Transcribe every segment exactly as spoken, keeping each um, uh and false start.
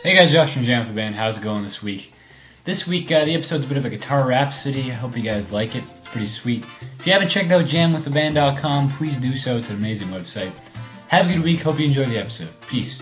Hey guys, Josh from Jam with the Band. How's it going this week? This week, uh, the episode's a bit of a guitar rhapsody. I hope you guys like it. It's pretty sweet. If you haven't checked out jam with the band dot com, please do so. It's an amazing website. Have a good week. Hope you enjoy the episode. Peace.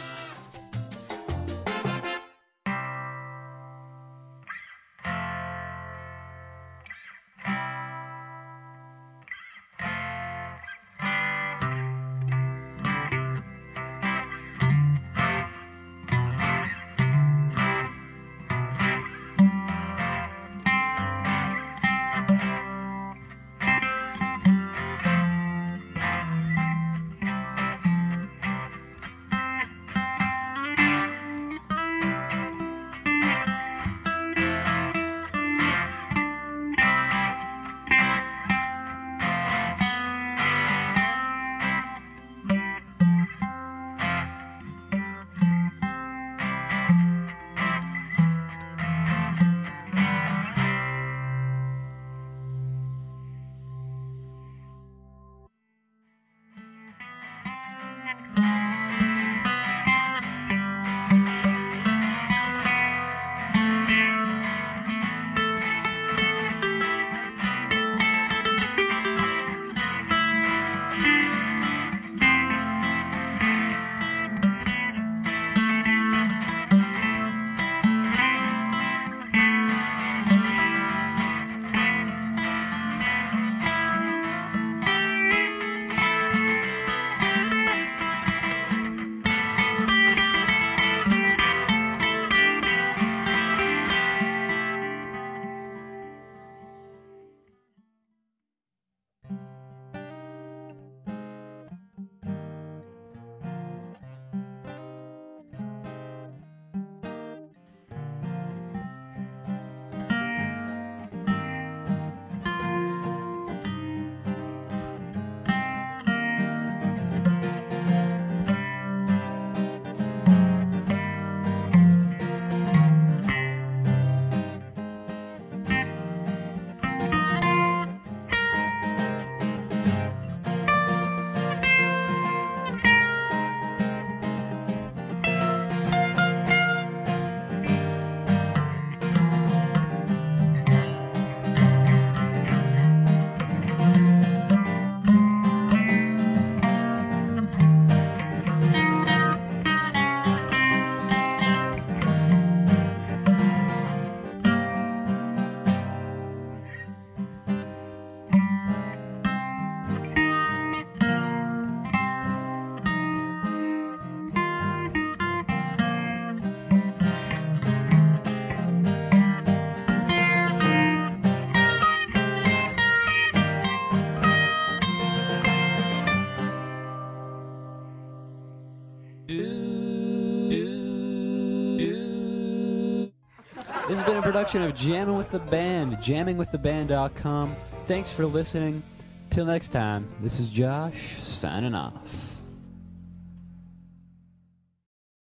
This has been a production of Jamming with the Band, jamming with the band dot com. Thanks for listening. Till next time, this is Josh, signing off.